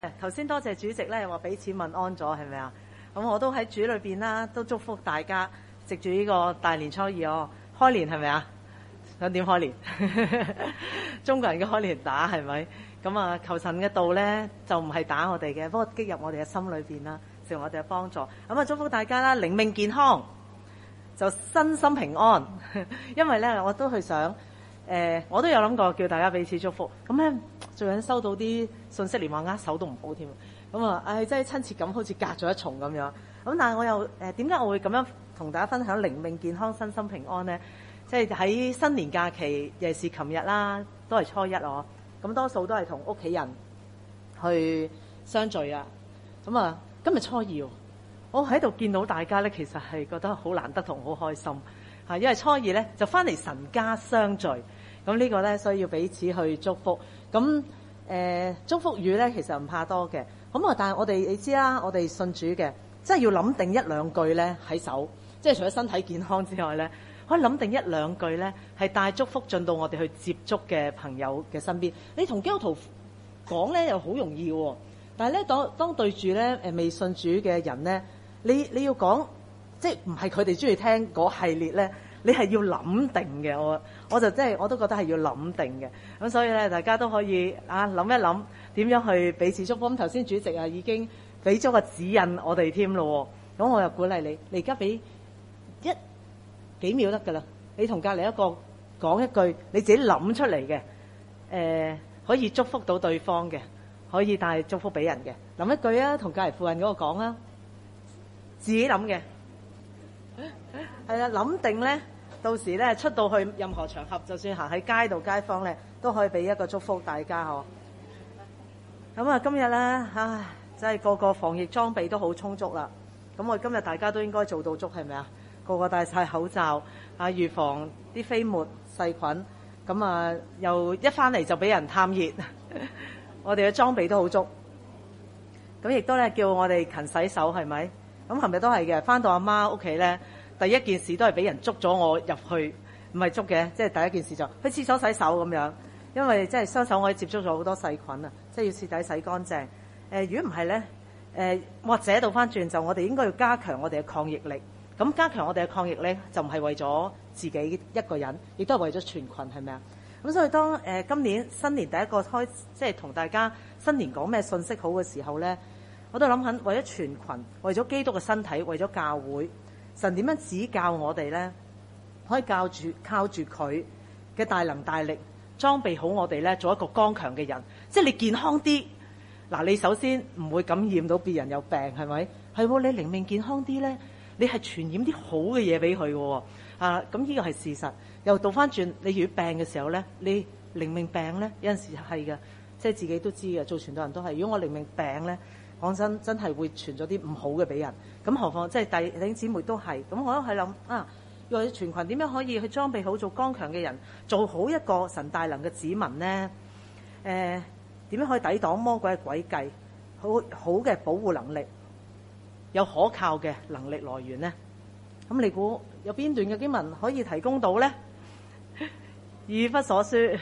頭先多謝主席咧話彼此問安咗，係咪啊？咁我都喺主裏邊啦，都祝福大家藉住呢個大年初二開年係咪啊？想點開年？中國人嘅開年打係咪？咁啊，求神嘅道咧就唔係打我哋嘅，不過擊入我哋嘅心裏邊啦，成為我哋嘅幫助。咁啊，祝福大家啦，靈命健康，就身心平安。因為咧，我都去想。我都有諗過叫大家彼此祝福，咁咧最近收到啲信息連話握手都唔好添，咁啊，真係親切感好似隔咗一重咁樣。咁但係我又點解我會咁樣同大家分享靈命健康、身心平安呢？即係喺新年假期，尤其是琴日啦，都係初一咯，咁多數都係同屋企人去相聚啊。咁啊，今日初二，我喺度見到大家咧，其實係覺得好難得同好開心嚇，因為初二咧就翻嚟神家相聚。咁呢個咧，所以要彼此去祝福。咁祝福語咧，其實唔怕多嘅。咁啊，但係我哋你知啦，我哋信主嘅，即係要諗定一兩句咧喺手，即係除咗身體健康之外咧，可以諗定一兩句咧，係帶祝福進到我哋去接觸嘅朋友嘅身邊。你同基督徒講咧又好容易喎，但係咧當對住咧未信主嘅人咧，你要講，即係唔係佢哋中意聽嗰系列咧？你係要諗定嘅，我就即係我都覺得係要諗定嘅。咁所以咧，大家都可以諗一諗點樣去彼此祝福。咁頭先主席已經俾咗個指引我哋添咯。咁我又鼓勵你而家俾幾秒得㗎啦。你同隔離一個講一句你自己諗出嚟嘅，可以祝福到對方嘅，可以帶祝福俾人嘅。諗一句啊，同隔離附近嗰個講啊，自己諗嘅。係啦，諗定咧，到時咧出到去任何場合，就算行喺街度，街坊咧都可以俾一個祝福大家嗬。咁啊，今日咧，真係個個防疫裝備都好充足啦。咁我今日大家都應該做到足，係咪啊？個個戴晒口罩預防啲飛沫細菌。咁啊，又一翻嚟就俾人探熱，我哋嘅裝備都好足。咁亦都咧叫我哋勤洗手，係咪？咁係咪都係嘅？翻到阿媽屋企咧，第一件事都係俾人捉咗我入去，唔係捉嘅，即係第一件事就去廁所洗手咁樣，因為即係雙手我哋接觸咗好多細菌啊，即係要徹底洗乾淨。如果唔係咧，或者倒翻轉就我哋應該要加強我哋嘅抗疫力。咁加強我哋嘅抗疫咧，就唔係為咗自己一個人，亦都係為咗全群，係咪啊？咁所以當今年新年第一個即係同大家新年講咩信息好嘅時候咧，我都諗緊為咗全群，為咗基督嘅身體，為咗教會，神點樣指教我哋呢？可以靠住佢嘅大能大力，裝備好我哋呢，做一個剛強嘅人。即係你健康啲，嗱，你首先唔會感染到別人有病，係咪？係喎，你靈命健康啲呢，你係傳染啲好嘅嘢俾佢喎。咁呢個係事實。又倒翻轉，你如果病嘅時候呢，你靈命病呢，有陣時係嘅，即係自己都知嘅，做傳道人都係。如果我靈命病呢，講真係會傳咗啲唔好嘅俾人，咁何況即係弟兄姊妹都係，咁我都係諗要全群點樣可以去裝備好做剛強嘅人，做好一個神大能嘅子民呢？點樣可以抵擋魔鬼嘅詭計？好嘅保護能力，有可靠嘅能力來源呢？咁你估有邊段嘅經文可以提供到呢？以弗所書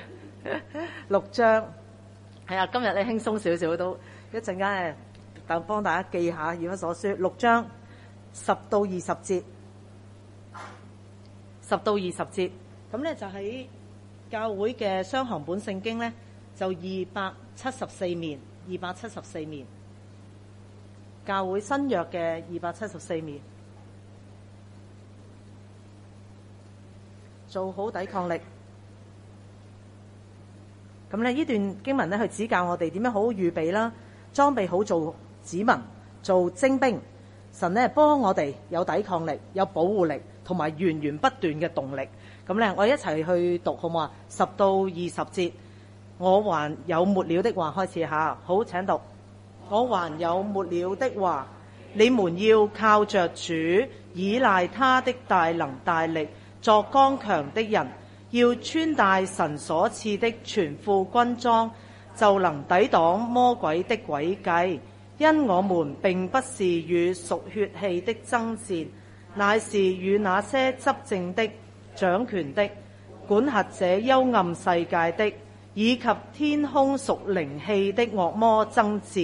6章，係啊，今日咧輕鬆少少都一陣間就幫大家記下以弗所書6章10到20節，10到20節，咁咧就喺教會嘅雙行本聖經咧，就274面，274面，教會新約嘅274面，做好抵抗力。咁咧呢段經文咧，去指教我哋點樣好好預備啦，裝備好做子民，做精兵。神咧幫我哋有抵抗力、有保護力，同埋源源不斷嘅動力。咁咧，我哋一齊去讀好唔好啊？10到20節，我還有末了的話開始下。好，請讀。我還有末了的話，你們要靠着主，倚賴他的大能大力，作剛強的人。要穿戴神所賜的全副軍裝，就能抵擋魔鬼的詭計。因我們並不是與屬血氣的爭戰，乃是與那些執政的、掌權的、管轄這幽暗世界的，以及天空屬靈氣的惡魔爭戰。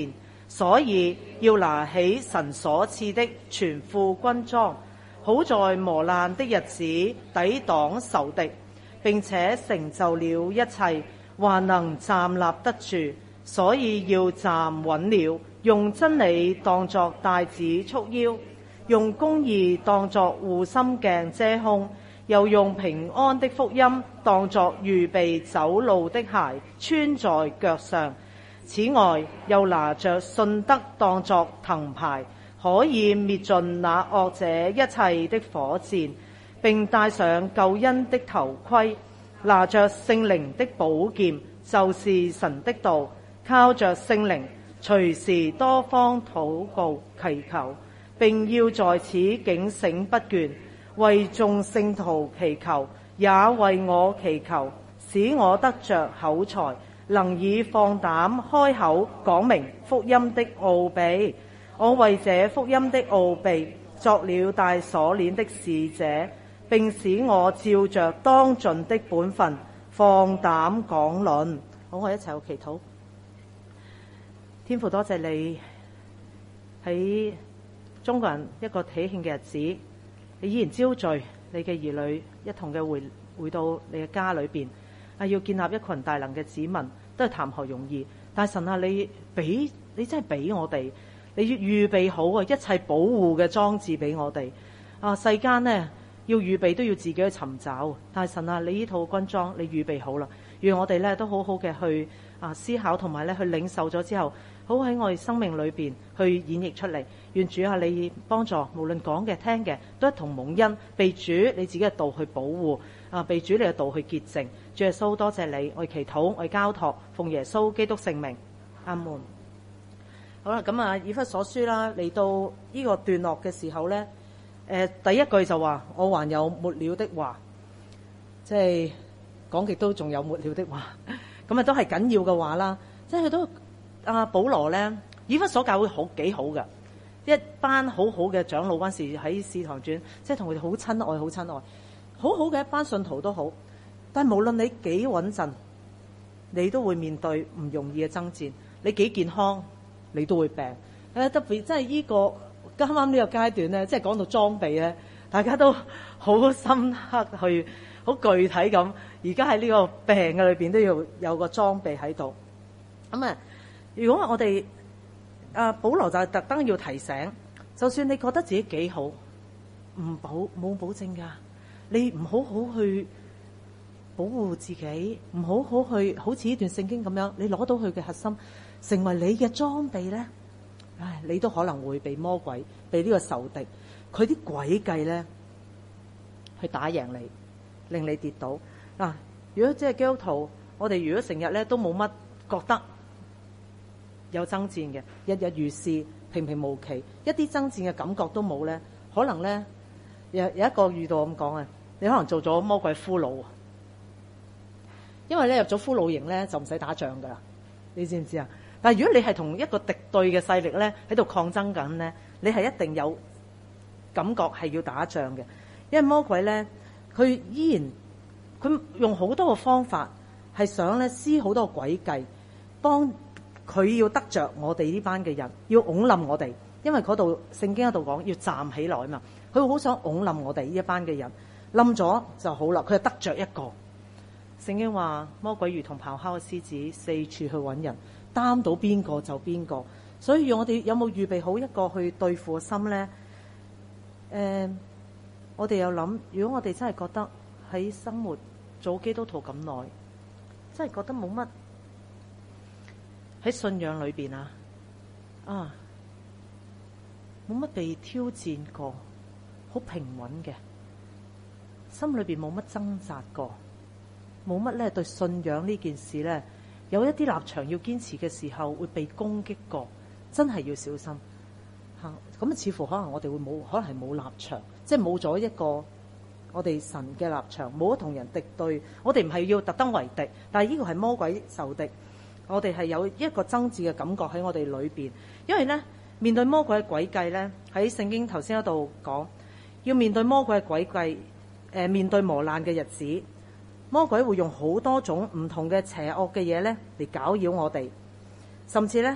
所以要拿起神所賜的全副軍裝，好在磨難的日子抵擋仇敵，並且成就了一切，還能站立得住。所以要站穩了，用真理當作帶子束腰，用公義當作護心鏡遮胸，又用平安的福音當作預備走路的鞋穿在腳上。此外，又拿着信德當作藤牌，可以滅盡那惡者一切的火箭，並戴上救恩的頭盔，拿着聖靈的寶劍，就是神的道，靠着聖靈隨時多方禱告祈求，並要在此警醒不倦，為眾聖徒祈求，也為我祈求，使我得着口才，能以放膽開口講明福音的奧秘。我為這福音的奧秘作了帶鎖鏈的使者，並使我照着當盡的本分放膽講論。好，我一齊去祈禱。天父，多謝你喺中國人一個喜慶嘅日子，你依然招聚你嘅兒女一同嘅回到你嘅家裏邊，要建立一群大能嘅子民，都係談何容易。但係神啊，你真係俾我哋，你要預備好啊一切保護嘅裝置俾我哋。世間呢，要預備都要自己去尋找，但係神啊，你呢套軍裝你預備好啦，願我哋咧都好好嘅去思考，同埋咧去領受咗之後，好喺我哋生命裏邊去演繹出嚟。願主啊，你幫助，無論講嘅聽嘅都一同蒙恩，被主你自己嘅道去保護，被主你嘅道去潔淨。主耶穌，多謝你，我哋祈禱，我哋交託，奉耶穌基督聖名，阿門。好啦，咁以弗所書啦，嚟到呢個段落嘅時候咧，第一句就話我還有末了的話，即係講極都仲有末了的話，咁都係緊要嘅話啦。即係佢都保羅咧，以弗所教會幾好嘅，一班好好嘅長老嗰陣時喺使徒行傳，即係同佢哋好親愛，好親愛，好好嘅一班信徒都好。但係無論你幾穩陣，你都會面對唔容易嘅爭戰。你幾健康，你都會病。特別即係呢個啱啱呢個階段咧，即係講到裝備咧，大家都好深刻去，好具體咁。而家喺呢個病嘅裏邊都要有個裝備喺度。咁如果我哋保羅就係特登要提醒，就算你覺得自己幾好，冇保證㗎。你唔好好去保護自己，唔好好去好似呢段聖經咁樣，你攞到佢嘅核心成為你嘅裝備咧，你都可能會被魔鬼、被呢個仇敵佢啲詭計咧去打贏你，令你跌倒。如果即係基督徒，我哋如果成日咧都冇乜覺得有爭戰嘅，日日如是平平無奇，一啲爭戰嘅感覺都冇咧，可能咧有一個遇到咁講你可能做咗魔鬼俘虜。因為咧入咗俘虜營咧就唔使打仗噶啦，你知唔知啊？但係如果你係同一個敵對嘅勢力咧喺度抗爭緊咧，你係一定有感覺係要打仗嘅。因為魔鬼咧佢依然佢用好多個方法係想咧施好多個詭計，幫佢要得着我哋呢班嘅人，要擁冧我哋。因為嗰度聖經嗰度講要站起來啊嘛，佢好想擁冧我哋呢一班嘅人，冧咗就好啦，佢就得着一個。聖經話魔鬼如同咆哮嘅獅子，四處去揾人，擔到邊個就邊個。所以我哋有冇預備好一個去對付嘅心呢？我哋又諗，如果我哋真係覺得喺生活做基督徒咁耐，真係覺得冇乜喺信仰裏邊冇乜被挑戰過，好平穩嘅，心裏邊冇乜掙扎過。冇乜咧對信仰呢件事咧，有一啲立場要堅持嘅時候會被攻擊過，真係要小心嚇。咁似乎可能我哋會冇，可能係冇立場，即係冇咗一個我哋神嘅立場，冇咗同人敵對。我哋唔係要特登為敵，但係呢個係魔鬼仇敵。我哋係有一個爭戰嘅感覺喺我哋裏邊，因為咧面對魔鬼嘅詭計咧，喺聖經頭先嗰度講，要面對魔鬼嘅詭計，面對磨難嘅日子。魔鬼會用好多種唔同嘅邪惡嘅嘢咧嚟攪擾我哋，甚至咧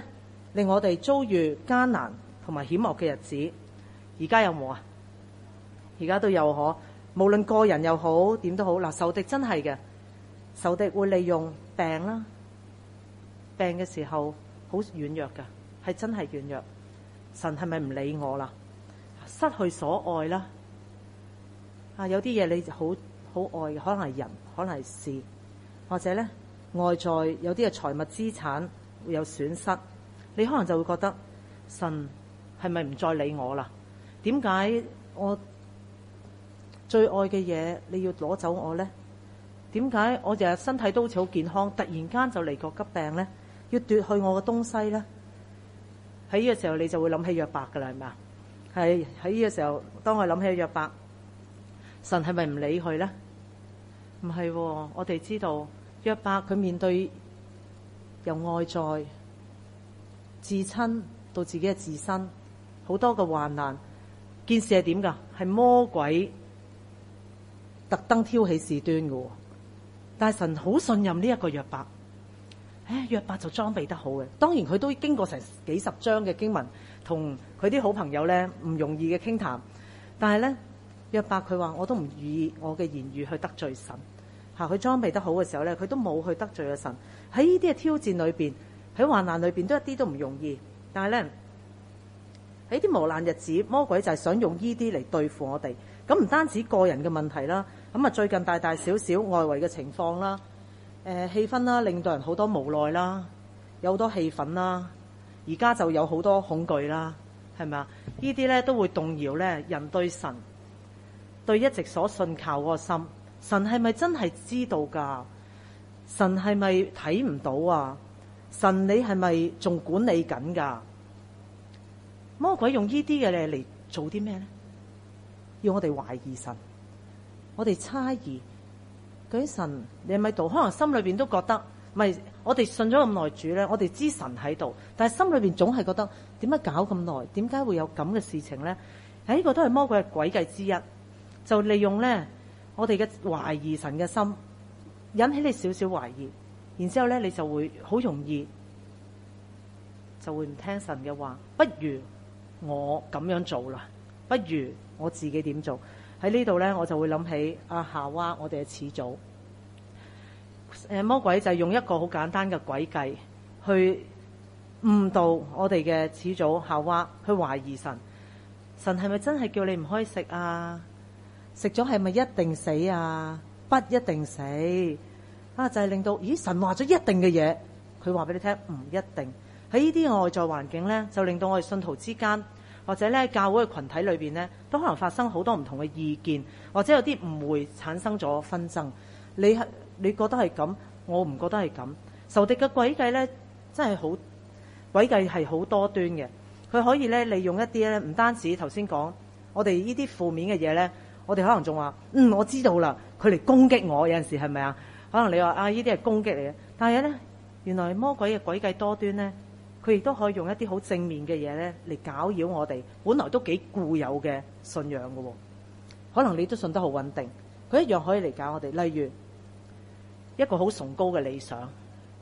令我哋遭遇艱難同埋險惡嘅日子。而家有冇啊？而家都有可，無論個人又好，點都好。嗱，仇敵真係嘅，仇敵會利用病啦，病嘅時候好軟弱噶，係真係軟弱。神係咪唔理我啦？失去所愛啦，有啲嘢你好好愛嘅，可能係人，可能係事，或者咧外在有啲嘅財物資產會有損失，你可能就會覺得神係咪唔再理我啦？點解我最愛嘅嘢你要攞走我呢？點解我日日身體都好似好健康，突然間就嚟個急病呢？要奪去我嘅東西呢？喺呢個時候你就會諗起約伯噶啦，係咪啊？係喺呢個時候，當我諗起約伯，神係咪唔理佢呢？唔係喎，我哋知道約伯佢面對由外在至親到自己嘅自身好多嘅患難，件事係點噶？係魔鬼特登挑起事端嘅，但係神好信任呢一個約伯。約伯就裝備得好嘅，當然佢都經過成幾十章嘅經文，同佢啲好朋友咧唔容易嘅傾談，但係咧約伯佢話我都唔以我嘅言語去得罪神。佢裝備得好嘅時候咧，佢都冇去得罪咗神。喺呢啲嘅挑戰裏邊，喺患難裏邊都一啲都唔容易。但係咧喺啲磨難日子，魔鬼就係想用呢啲嚟對付我哋。咁唔單止個人嘅問題啦，咁啊最近大大小小外圍嘅情況啦。氣氛啦，令到人好多無奈啦，有好多氣憤啦，而家就有好多恐懼啦，係咪啊？呢啲咧都會動搖咧人對神對一直所信靠嗰個心。神係咪真係知道㗎？神係咪睇唔到啊？神你係咪仲管理緊㗎？魔鬼用呢啲嘅嘢嚟做啲咩咧？要我哋懷疑神，我哋猜疑。究竟神你係咪度？可能心裏邊都覺得，咪我哋信咗咁耐主咧，我哋知神喺度，但係心裏邊總係覺得點解搞咁耐？點解會有咁嘅事情咧？呢個都係魔鬼嘅詭計之一，就利用咧我哋嘅懷疑神嘅心，引起你少少懷疑，然之後咧你就會好容易就會唔聽神嘅話，不如我咁樣做啦，不如我自己點做？喺呢度咧，我就會諗起夏娃，我哋嘅始祖。魔鬼就係用一個好簡單嘅詭計去誤導我哋嘅始祖夏娃，去懷疑神。神係咪真係叫你唔可以食啊？食咗係咪一定死啊？不一定死就係令到神話咗一定嘅嘢，佢話俾你聽唔一定。喺呢啲外在環境咧，就令到我哋信徒之間，或者咧教會嘅群體裏邊咧，都可能發生好多唔同嘅意見，或者有啲誤會產生咗紛爭。你覺得係咁，我唔覺得係咁。仇敵嘅詭計咧，真係好詭計係好多端嘅。佢可以咧利用一啲咧，唔單止頭先講我哋呢啲負面嘅嘢咧，我哋可能仲話我知道啦，佢嚟攻擊我。有陣時係咪啊？可能你話呢啲係攻擊嚟嘅，但係咧原來魔鬼嘅詭計多端咧。佢亦都可以用一啲好正面嘅嘢咧嚟攪擾我哋，本來都幾固有嘅信仰嘅喎。可能你都信得好穩定，佢一樣可以嚟搞我哋。例如一個好崇高嘅理想，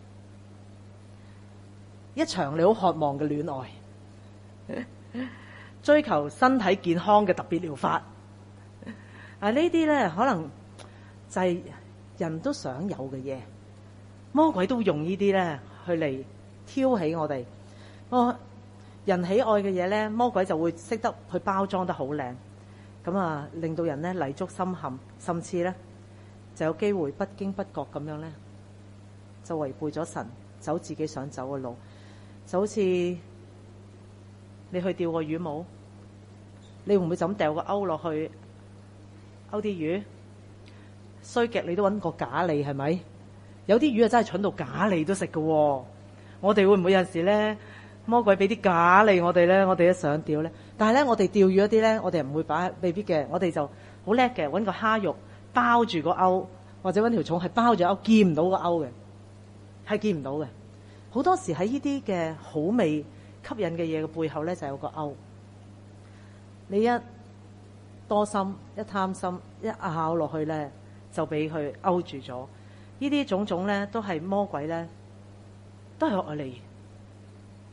一場你好渴望嘅戀愛，追求身體健康嘅特別療法。呢啲咧可能就係人都想有嘅嘢，魔鬼都用呢啲咧去嚟挑起我哋。人喜愛嘅嘢咧，魔鬼就會識得去包裝得好靚，咁令到人咧泥足深陷，甚至咧就有機會不經不覺咁樣咧就違背咗神，走自己想走嘅路。就好似你去釣個魚冇，你會唔會就咁掉個鈎落去勾啲魚？衰極你都揾個假餌，係咪？有啲魚真係蠢到假餌都食㗎喎。我哋會唔會有陣時咧，魔鬼俾啲假餌我哋咧，我哋都想釣咧。但係咧，我哋釣魚一啲咧，我哋唔會擺，未必嘅。我哋就好叻嘅，揾個蝦肉包住個鈎，或者揾條蟲係包住鈎，見唔到個鈎嘅，係見唔到嘅。好多時喺呢啲嘅好味吸引嘅嘢嘅背後咧，就有個鈎。你一多心，一貪心，一咬落去咧，就俾佢勾住咗。呢啲種種咧，都係魔鬼咧。都係愛嚟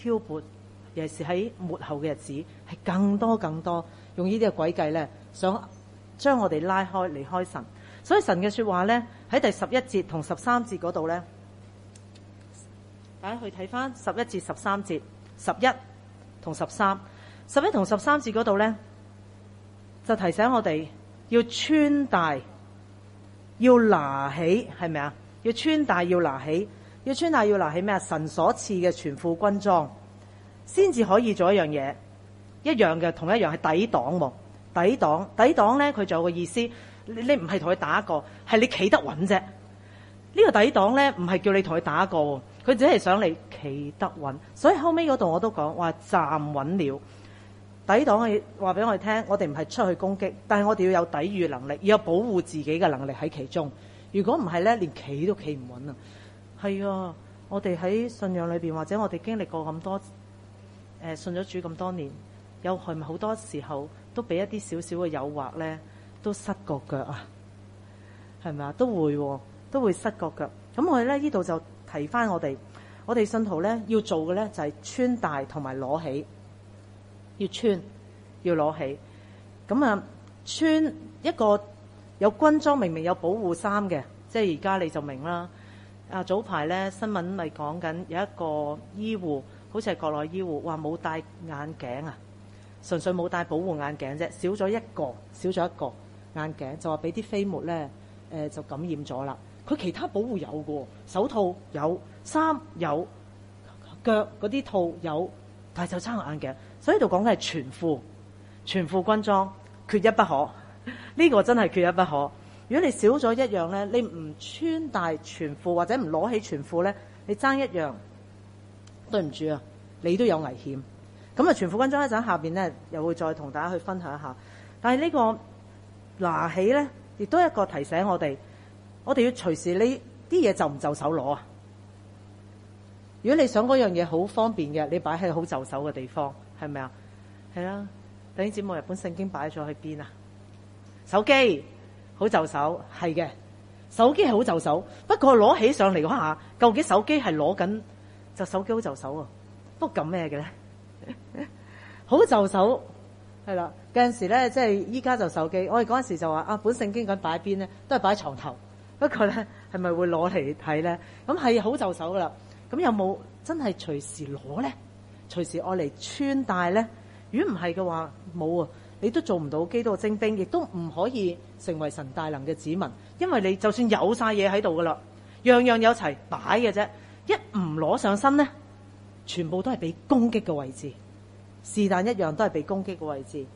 挑撥，尤其是喺末後嘅日子，係更多用呢啲嘅詭計咧，想將我哋拉開離開神。所以神嘅說話咧，喺第11節同13節嗰度咧，大家去睇翻11至13節，11同13，11同13節嗰度咧，就提醒我哋要穿戴，要拿起，係咪啊？要穿戴，要拿起，要穿戴，要拿起咩啊？神所賜嘅全副軍裝，先至可以做一樣嘢，一樣嘅，同一樣係抵擋喎。抵擋咧，佢仲有個意思，你唔係同佢打過，係你企得穩啫。呢個抵擋咧，唔係叫你同佢打過，佢只係想你企得穩。所以後尾嗰度我都講話站穩了。抵擋係話俾我哋聽，我哋唔係出去攻擊，但係我哋要有抵禦能力，要有保護自己嘅能力喺其中。如果唔係咧，連企都企唔穩啊！係啊，我哋喺信仰裏邊，或者我哋經歷過咁多信咗主咁多年，有係咪好多時候都俾一啲少少嘅誘惑咧，都失個腳啊？係咪啊？都會失個腳。咁我哋咧呢度就提翻我哋信徒咧要做嘅咧就係穿戴同埋攞起，要穿要攞起。咁啊，穿一個有軍裝，明明有保護衫嘅，即係而家你就明啦。啊，早排咧新聞咪講緊有一個醫護，好似係國內醫護，話冇戴眼鏡啊，純粹冇戴保護眼鏡啫，少咗一個眼鏡，就話俾啲飛沫咧就感染咗啦。佢其他保護有嘅，手套有，衫有，腳嗰啲套有，但係就差個眼鏡。所以呢度講嘅係全副軍裝，缺一不可。呢個真係缺一不可。如果你少咗一樣咧，你唔穿戴全副或者唔攞起全副咧，你爭一樣，對唔住啊，你都有危險。咁啊，全副軍裝一陣下邊咧又會再同大家去分享一下。但係呢個拿起咧，亦都係一個提醒我哋要隨時呢啲嘢就唔就手攞啊。如果你想嗰樣嘢好方便嘅，你擺喺好就手嘅地方，係咪啊？係啦。弟兄姊妹，日本聖經擺咗去邊啊？手機好就手，係嘅，手機係好就手。不過攞起上嚟嗰下，究竟手機係攞緊就手機好就手啊？不過咁咩嘅咧？好就手係啦。有陣時咧，即係依家就手機。我哋嗰陣時就話啊，本聖經咁擺邊咧，都係擺喺床頭。不過咧，係咪會攞嚟睇咧？咁係好就手噶啦。咁有冇真係隨時攞咧？隨時愛嚟穿戴咧？如果唔係嘅話，冇啊！你都做唔到基督嘅精兵，亦都唔可以成為神大能嘅子民，因為你就算有晒嘢喺度噶啦，樣樣有齊擺嘅啫，一唔攞上身咧，全部都係被攻擊嘅位置，是但一樣都係被攻擊嘅位置。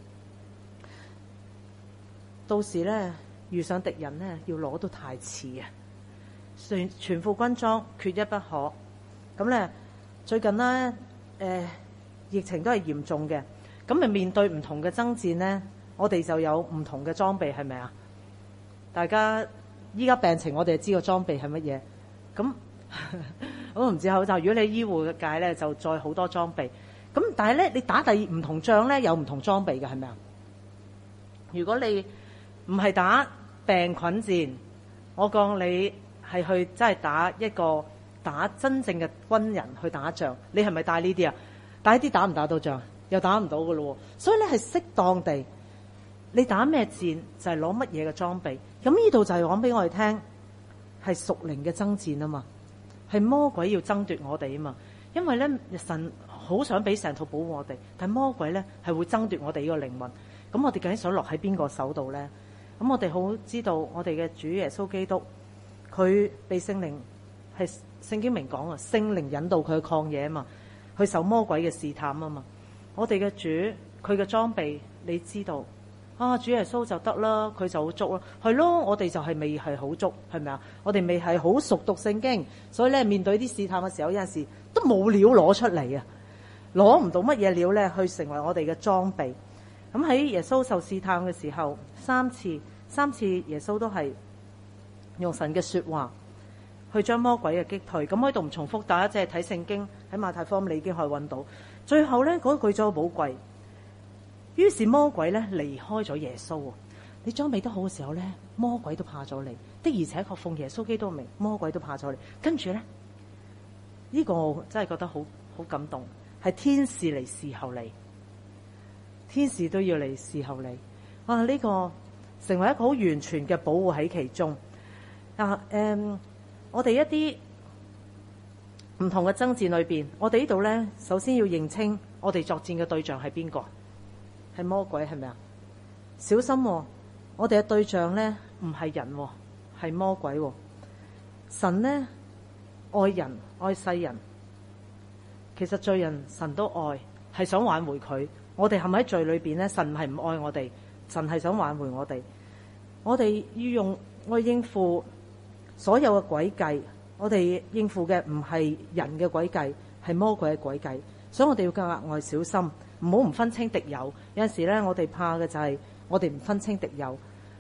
到時咧遇上敵人咧，要攞都太遲啊！全副軍裝缺一不可。咁咧最近咧疫情都係嚴重嘅。咁咪面對唔同嘅爭戰呢，我哋就有唔同嘅裝備，係咪啊？大家依家病情，我哋就知個裝備係乜嘢。咁我都唔知口罩。如果你醫護嘅界咧，就再好多裝備。咁但係咧，你打唔同仗咧，有唔同裝備嘅，係咪啊？如果你唔係打病菌戰，我講你係去真係打真正嘅軍人去打仗，你係咪帶呢啲啊？帶啲打唔打到仗？又打唔到㗎咯，所以咧係適當地，你打咩戰就係攞乜嘢嘅裝備。咁呢度就係講俾我哋聽，係屬靈嘅爭戰啊嘛，係魔鬼要爭奪我哋啊嘛。因為咧神好想俾成套保護我哋，但係魔鬼咧係會爭奪我哋呢個靈魂。咁我哋究竟想落喺邊個手度咧？咁我哋好知道我哋嘅主耶穌基督，佢被聖靈係聖經明講啊，聖靈引導佢去曠野啊嘛，去受魔鬼嘅試探啊嘛。我哋嘅主，佢嘅裝備，你知道啊？主耶穌就得啦，佢就好足啦，係咯。我哋就係未係好足，係咪啊？我哋未係好熟讀聖經，所以咧面對啲試探嘅時候，有陣時都冇料攞出嚟啊，攞唔到乜嘢料咧去成為我哋嘅裝備。咁喺耶穌受試探嘅時候，三次耶穌都係用神嘅說話去將魔鬼嘅擊退。咁喺度唔重複，大家即係睇聖經喺馬太福音你已經可以揾到。最後咧嗰句就好寶貴，於是魔鬼咧離開咗耶穌。你裝備得好嘅時候咧，魔鬼都怕咗你。的而且確奉耶穌基督名，魔鬼都怕咗你。跟住咧呢個我真係覺得好感動。 係天使嚟侍候你，天使都要嚟侍候你。哇！呢個成為一個好完全嘅保護喺其中。我哋一啲唔同嘅爭戰裏邊，我哋呢度咧，首先要認清我哋作戰嘅對象係邊個？係魔鬼，係咪啊？小心喎，我哋嘅對象咧唔係人喎，係魔鬼喎。神咧愛人愛世人，其實罪人神都愛，係想挽回佢。我哋陷喺罪裏邊咧，神係唔愛我哋，神係想挽回我哋。我哋要用我應付所有嘅詭計，我哋應付嘅唔係人嘅詭計，係魔鬼嘅詭計，所以我哋要格外小心，唔好唔分清敵友。有陣時咧，我哋怕嘅就係我哋唔分清敵友。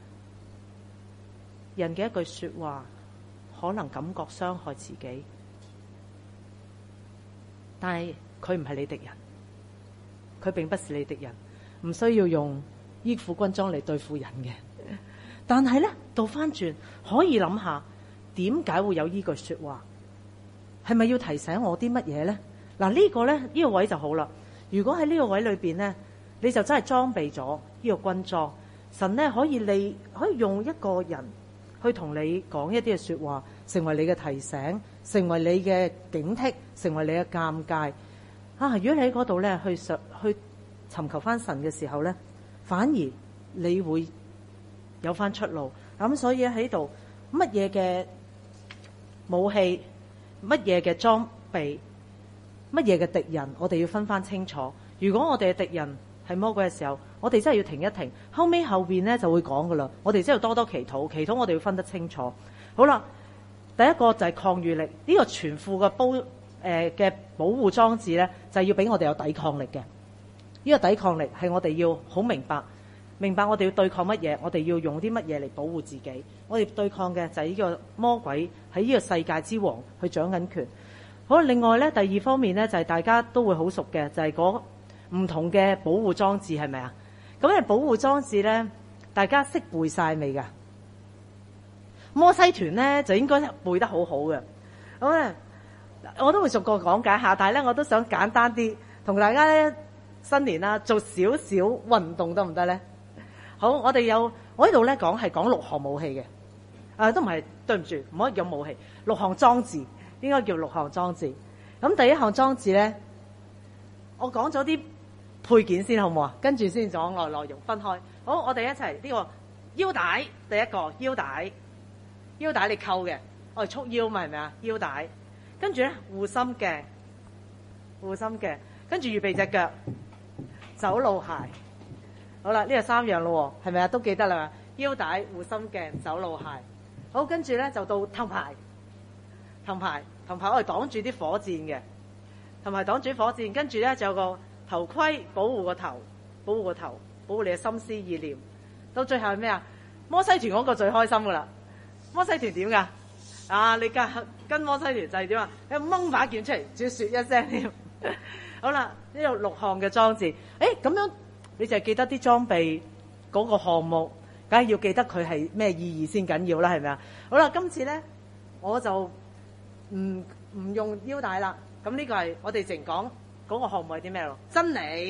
人嘅一句說話，可能感覺傷害自己，但係佢唔係你敵人，佢並不是你敵人，唔需要用依附軍裝嚟對付人嘅。但係咧，倒翻轉可以諗下，點解會有依句說話？係咪要提醒我啲乜嘢咧？嗱，呢個咧，呢個位就好啦。如果喺呢個位裏邊咧，你就真係裝備咗呢個軍裝，神咧可以用一個人去同你講一啲嘅說話，成為你嘅提醒，成為你嘅警惕，成為你嘅鑑戒。如果你喺嗰度咧去尋求翻神嘅時候咧，反而你會有翻出路。咁所以喺度乜嘢嘅武器，乜嘢嘅裝備，乜嘢嘅敵人，我哋要分翻清楚。如果我哋嘅敵人係魔鬼嘅時候，我哋真係要停一停。後邊咧就會講噶啦，我哋真係要多多祈禱，祈禱我哋要分得清楚。好啦，第一個就係抗禦力，呢個全副嘅嘅保護裝置咧，就係要俾我哋有抵抗力嘅。呢個抵抗力係我哋要好明白我哋要對抗乜嘢，我哋要用啲乜嘢嚟保護自己。我哋對抗嘅就係呢個魔鬼喺呢個世界之王去掌緊權。好，另外咧，第二方面咧就係大家都會好熟嘅，就係嗰唔同嘅保護裝置，係咪啊？咁嘅保護裝置咧，大家識背晒未㗎？摩西團咧就應該背得好好嘅。咁咧，我都會逐個講解下，但係咧我都想簡單啲同大家咧新年啦做少少運動得唔得咧？好，我呢度咧講6項武器嘅，都唔係，對唔住，唔可以叫武器，6項裝置，應該叫6項裝置。咁第一項裝置咧，我講咗啲配件先好唔好啊？跟住先講內容分開。好，我哋一齊呢個腰帶，第一個腰帶你扣嘅，我哋束腰嘛，係咪啊？腰帶，跟住咧護心鏡，跟住預備隻腳，走路鞋。好啦，呢個3樣咯，係咪啊？都記得啦，腰帶、護心鏡、走路鞋。好，跟住咧就到藤牌我哋擋住啲火箭嘅，同埋擋住火箭。跟住咧就有個頭盔保護個頭，保護你嘅心思意念。到最後係咩啊？摩西團嗰個最開心噶啦！摩西團點噶？你跟摩西團就係點啊？你掹把劍出嚟，仲要說一聲添。好啦，呢度6項嘅裝置。咁樣你就係記得啲裝備嗰個項目，梗係要記得佢係咩意義先緊要啦，係咪啊？好啦，今次咧我就唔用腰帶啦。咁呢個係我哋淨講嗰個項目係啲咩咯？真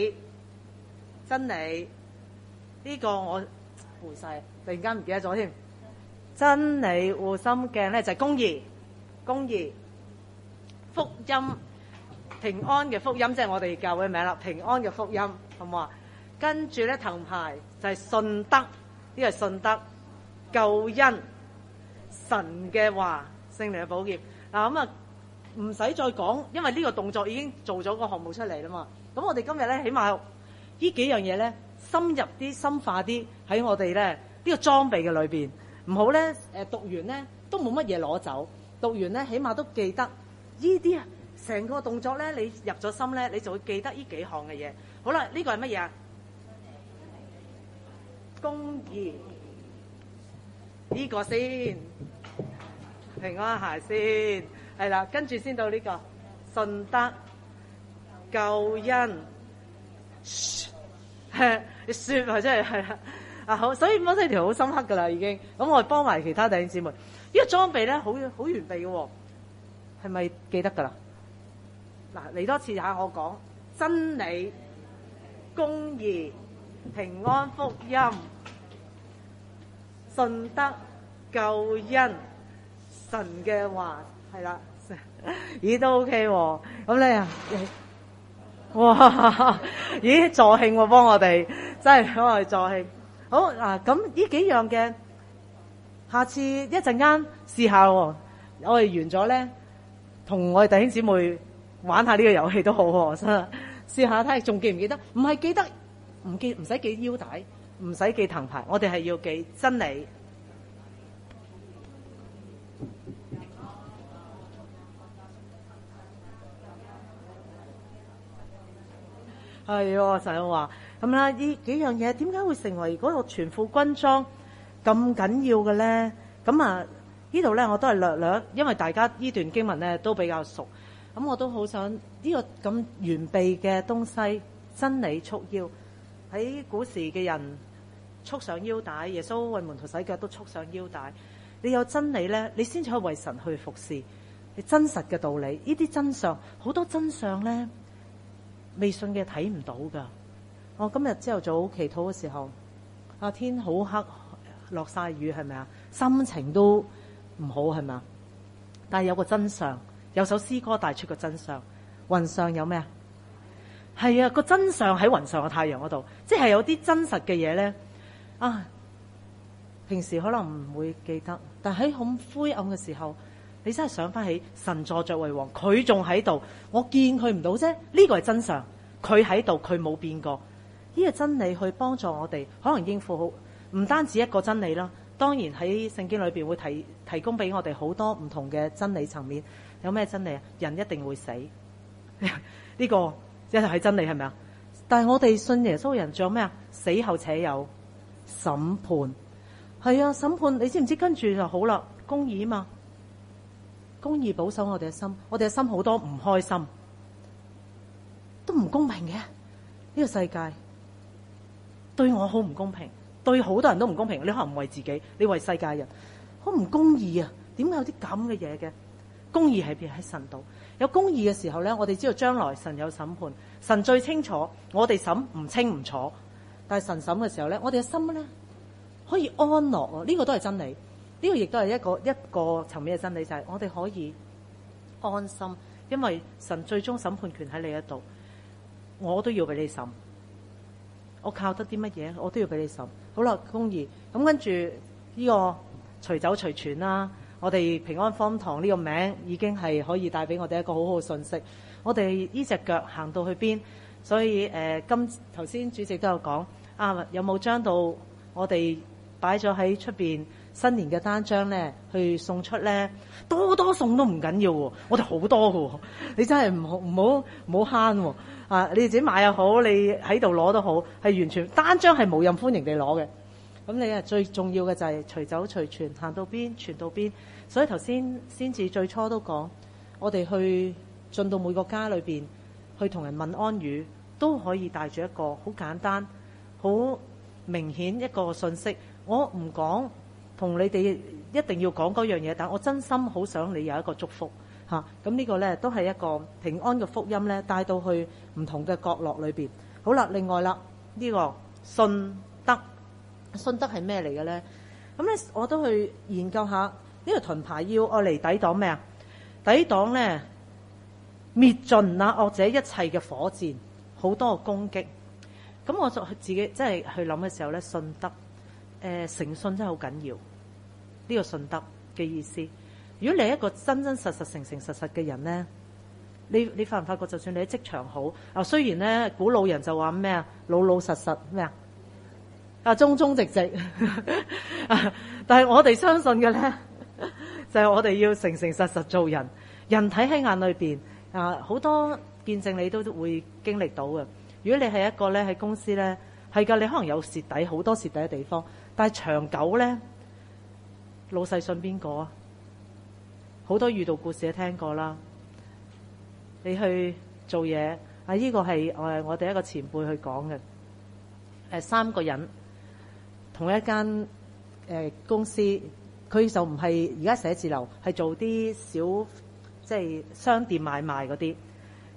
理呢個我背晒，突然間唔記得咗添。真理護心鏡咧就係公義福音平安嘅福音，即係我哋教會名啦。平安嘅福音，好唔好啊？跟住咧藤牌就係信德，呢個係信德救恩神嘅話，聖靈嘅寶劍。咁啊唔使再講，因為呢個動作已經做咗個項目出嚟啦嘛。咁我哋今日咧起碼呢幾樣嘢咧深入啲、深化啲喺我哋咧呢個裝備嘅裏邊，唔好咧讀完咧都冇乜嘢攞走，讀完咧起碼都記得呢啲成個動作咧，你入咗心咧，你就會記得呢幾項嘅嘢。好啦，呢個係乜嘢啊？公義呢個先，平安鞋先，係啦，跟住先到呢個信德救恩，你說咪真係啦。好，所以摩西條好深刻噶啦已經。咁我哋幫埋其他弟兄姊妹，呢個裝備咧好完備嘅，係咪記得噶啦？嗱，嚟多次下我講真理、公義、平安福音、信德、救恩、神嘅話，係啦，咦都 OK 喎。咁你哇，咦助興喎，幫我哋真係幫我哋助興。好嗱，咁呢幾樣嘅，下次一陣間試下喎。我哋完咗咧，同我哋弟兄姊妹玩下呢個遊戲都好喎，真係試下睇下仲記唔記得？唔係記得，唔使記腰帶，唔使記藤牌，我哋係要記真理。係喎，神話咁啦，呢幾樣嘢點解會成為嗰個全副軍裝咁緊要嘅咧？咁啊，呢度咧我都係略略，因為大家呢段經文咧都比較熟，咁我都好想呢個咁完備嘅東西，真理束腰，喺古時嘅人束上腰帶，耶穌為門徒洗腳都束上腰帶。你有真理咧，你先至可以為神去服侍。你真實嘅道理，呢啲真相，好多真相咧，未信嘅睇唔到噶。我今日朝頭早祈禱嘅時候，天好黑，落晒雨，係咪啊？心情都唔好，係咪啊？但係有個真相，有首詩歌帶出個真相。雲上有咩啊？係啊，個真相喺雲上嘅太陽嗰度，即係有啲真實嘅嘢咧。平時可能唔會記得，但喺好灰暗嘅時候，你真係想翻起神坐着為王，佢仲喺度，我見佢唔到啫。呢個係真相，佢喺度，佢冇變過。呢個真理去幫助我哋，可能應付好唔單止一個真理啦。當然喺聖經裏邊會提供俾我哋好多唔同嘅真理層面。有咩真理啊？人一定會死，呢個一係真理，係咪啊？但係我哋信耶穌嘅人仲有咩啊？死後且有審判。係啊，審判你知唔知？跟住就好啦，公義啊嘛，公義保守我哋嘅心，我哋嘅心好多唔開心，都唔公平嘅。呢個世界對我好唔公平，對好多人都唔公平。你可能唔為自己，你為世界人，好唔公義啊！點解有啲咁嘅嘢嘅？公義係喺神度，有公義嘅時候咧，我哋知道將來神有審判，神最清楚，我哋審唔清唔楚，但係神審嘅時候咧，我哋嘅心咧可以安樂。呢個都係真理，呢個亦都係一個層面嘅真理，就係我哋可以安心，因為神最終審判權喺你一度，我都要俾你審，我靠得啲乜嘢，我都要俾你審。好啦，公義咁跟住呢個隨走隨傳啦。我哋平安福音堂呢個名已經係可以帶俾我哋一個好好嘅信息。我哋呢隻腳行到去邊？所以頭先主席都有講有冇將到我哋擺咗喺出邊新年嘅單張咧，去送出咧？多多送都唔緊要喎，我哋好多㗎喎，你真係唔好慳喎。你自己買又好，你喺度攞都好，係完全單張係無任歡迎你攞嘅。咁你最重要嘅就係隨走隨傳，行到邊傳到邊。所以頭先至最初都講，我哋去進到每個家裏邊，去同人問安語，都可以帶住一個好簡單、好明顯一個信息。我唔講同你哋一定要講嗰樣嘢，但我真心好想你有一個祝福嚇。咁呢個呢，都係一個平安嘅福音呢，帶到去唔同嘅角落裏邊。好啦，另外啦，呢個信德。信德係咩嚟嘅咧？咁咧我都去研究下呢個盾牌要愛嚟抵擋咩啊？抵擋咧滅盡那惡者一切嘅火箭，好多嘅攻擊。咁我就自己即係去諗嘅時候咧，信德誠信真係好緊要。呢個信德嘅意思，如果你係一個真真實實誠誠實實嘅人咧，你發唔發覺？就算你喺職場好雖然咧古老人就話咩啊，老老實實咩啊？忠忠直直，但係我哋相信嘅咧，就係我哋要誠誠實實做人。人睇喺眼裏邊好多見證你都會經歷到嘅。如果你係一個咧喺公司咧，係㗎，你可能有蝕底，好多蝕底嘅地方，但係長久咧，老細信邊個啊？好多遇到故事都聽過啦。你去做嘢呢個係我哋一個前輩去講嘅。三個人。同一間公司，佢就唔係而家寫字樓，係做啲小即係商店買賣嗰啲。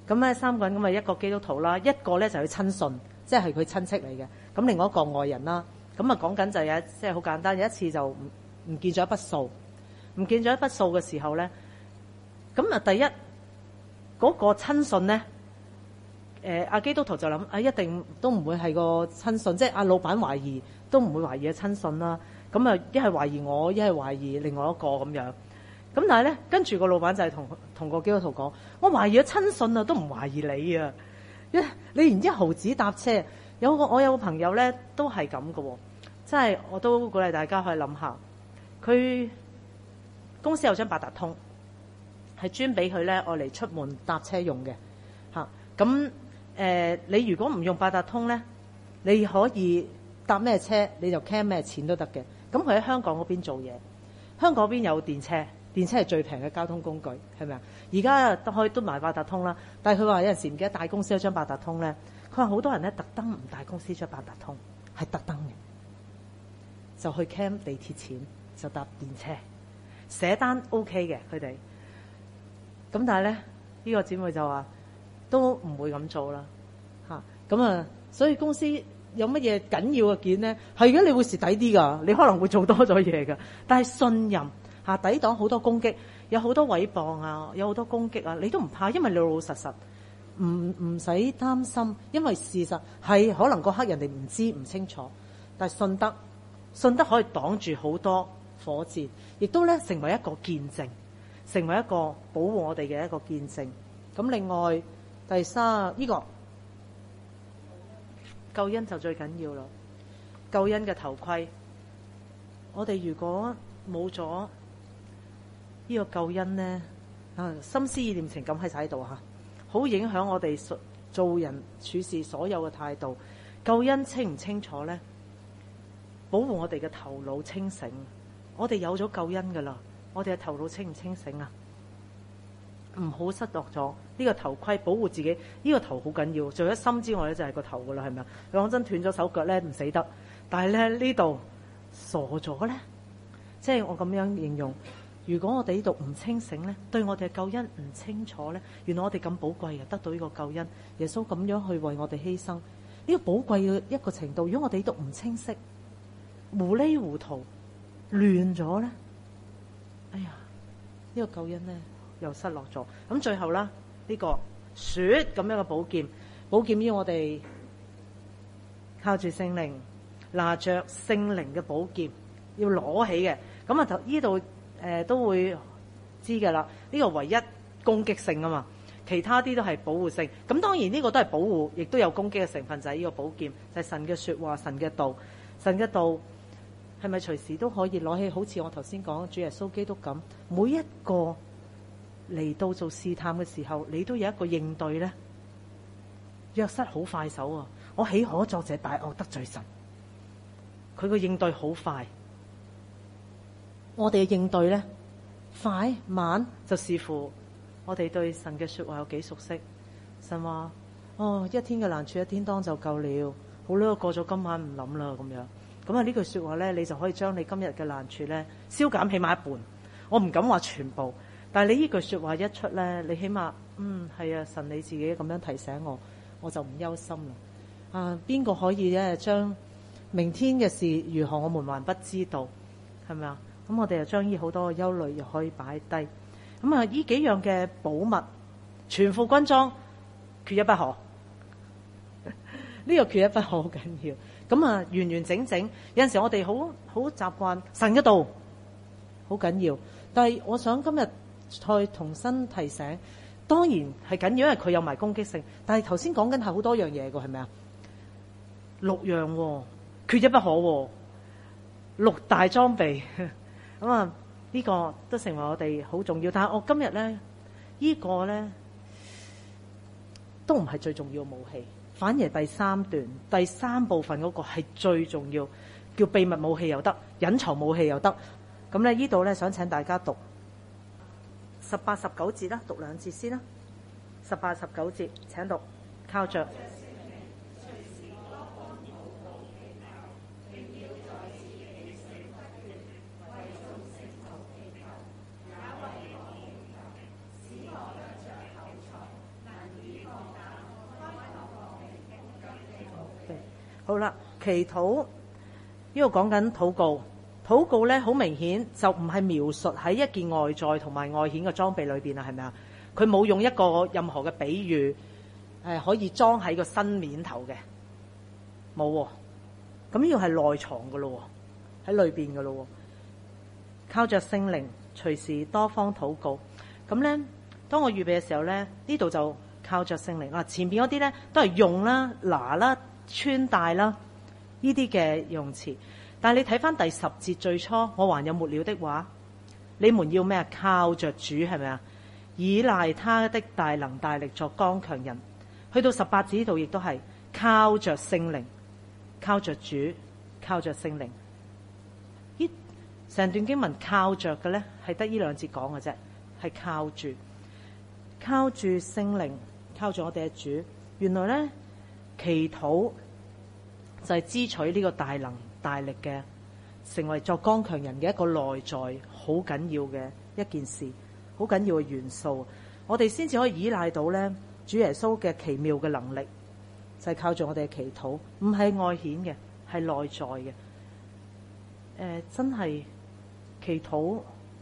咁咧三個人咁啊，一個基督徒啦，一個咧就係佢親信，即係佢親戚嚟嘅。咁另外一個外人啦。咁啊講緊就有即係好簡單，有一次就唔見咗一筆數，唔見咗一筆數嘅時候咧，咁啊第一嗰個親信咧。阿基督徒就諗一定都唔會係個親信，即係阿老闆懷疑都唔會懷疑嘅親信啦。咁啊，一係懷疑我，一係懷疑另外一個咁樣。咁但係咧，跟住個老闆就係同個基督徒講：我懷疑咗親信啊，都唔懷疑你啊！你連一毫子搭車，我有個朋友咧都係咁嘅喎，即係我都鼓勵大家可以諗下，佢公司有張八達通，係專俾佢咧愛嚟出門搭車用嘅嚇。咁你如果唔用八達通咧，你可以搭咩車你就 claim 咩錢都得嘅。咁佢喺香港嗰邊做嘢，香港嗰邊有電車，電車係最平嘅交通工具，係咪啊？而家可以都買八達通啦，但係佢話有陣時唔記得帶公司一張八達通咧，佢話好多人咧特登唔帶公司張八達通，係特登嘅，就去 claim 地鐵錢，就搭電車，寫單 OK 嘅佢哋。咁但係咧呢個姊妹就話，都唔會咁做啦，咁啊，所以公司有乜嘢緊要嘅件咧，係而家你會蝕底啲噶，你可能會做多咗嘢噶，但係信任抵擋好多攻擊，有好多毀謗啊，有好多攻擊啊，你都唔怕，因為你老老實實，唔使擔心，因為事實係可能嗰刻人哋唔知唔清楚，但係信德可以擋住好多火箭，亦都咧成為一個見證，成為一個保護我哋嘅一個見證。咁另外。第三呢個救恩就最緊要啦，救恩嘅頭盔，我哋如果冇咗呢個救恩咧，心思意念情感喺晒度嚇，好影響我哋做人處事所有嘅態度。救恩清唔清楚咧？保護我哋嘅頭腦清醒，我哋有咗救恩噶啦，我哋嘅頭腦清唔清醒啊？唔好失落咗呢個頭盔，保護自己。呢個頭好緊要，除咗心之外咧，就係個頭噶啦，係咪啊？講真，斷咗手腳咧唔死得，但係咧呢度傻咗咧，即係我咁樣形容。如果我哋呢度唔清醒咧，對我哋嘅救恩唔清楚咧，原來我哋咁寶貴嘅得到呢個救恩，耶穌咁樣去為我哋犧牲，呢個寶貴嘅一個程度。如果我哋呢度唔清晰，糊里糊塗亂咗咧，哎呀，呢個救恩咧又失落咗。咁最後啦，呢個雪咁樣嘅寶劍於我哋靠住聖靈，拿着聖靈嘅寶劍要攞起嘅。咁啊，呢度都會知㗎啦。呢個唯一攻擊性啊嘛，其他啲都係保護性。咁當然呢個都係保護，亦都有攻擊嘅成分，就係呢個寶劍，就係神嘅說話，神嘅道。神嘅道係咪隨時都可以攞起？好似我頭先講主耶穌基督咁，每一個嚟到做試探嘅時候，你都有一個應對咧。約瑟好快手啊！我豈可作這大惡得罪神？佢個應對好快。我哋嘅應對咧，快慢就視乎我哋對神嘅說話有幾熟悉。神話一天嘅難處一天當就夠了，好啦，過咗今晚唔諗啦咁樣。咁啊呢句說話咧，你就可以將你今日嘅難處咧消減起碼一半。我唔敢話全部。但係你呢句說話一出咧，你起碼係啊，神你自己咁樣提醒我，我就唔憂心啦。邊個可以咧將明天嘅事如何我們還不知道，係咪啊？咁我哋就將呢好多嘅憂慮又可以擺低。咁啊，呢幾樣嘅寶物，全副軍裝，缺一不可。呢個缺一不可好緊要。咁啊，完完整整。有陣時我哋好習慣神嘅道，好緊要。但係我想今日再重新提醒，當然係緊要，因為佢有埋攻擊性。但係頭先講緊係好多樣嘢㗎，係咪啊？6樣喎，缺一不可喎，6大裝備。咁啊，呢個都成為我哋好重要。但係我今日咧，呢個咧都唔係最重要嘅武器，反而第3段第3部分嗰個係最重要，叫秘密武器又得，隱藏武器又得。咁咧呢度咧想請大家讀18、19節啦，讀2節先啦。18、19節請讀，靠着好啦，祈禱呢度講緊禱告，禱告咧好明顯就唔係描述喺一件外在同埋外顯嘅裝備裏邊啊，係咪啊？佢冇用一個任何嘅比喻，可以裝喺個新面頭嘅，冇喎。咁呢個係內藏嘅咯，喺裏邊嘅咯。靠着聖靈，隨時多方禱告。咁咧，當我預備嘅時候咧，呢度就靠着聖靈啦。前邊嗰啲咧都係用啦、拿啦、穿戴啦呢啲嘅用詞。但係你睇翻第10節最初，我還有末了的話，你們要咩啊？靠着主，係咪啊？倚賴他的大能大力作剛強人。去到18節呢度亦都係靠着聖靈，靠着主，靠着聖靈。呢成段經文靠着嘅咧，係得呢2節講嘅啫，係靠住，靠住聖靈，靠住我哋嘅主。原來咧，祈禱就係支取呢個大能大力嘅，成為作剛強人嘅一個內在好緊要嘅一件事，好緊要嘅元素。我哋先至可以依賴到咧主耶穌嘅奇妙嘅能力，就係靠住我哋嘅祈禱，唔係外顯嘅，係內在嘅。真係祈禱，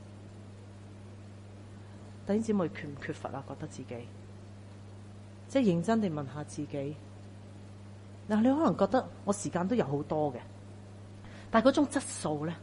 弟兄姊妹缺唔缺乏啊？覺得自己即係認真地問下自己。嗱，你可能覺得我時間都有好多嘅，但係嗰種質素咧，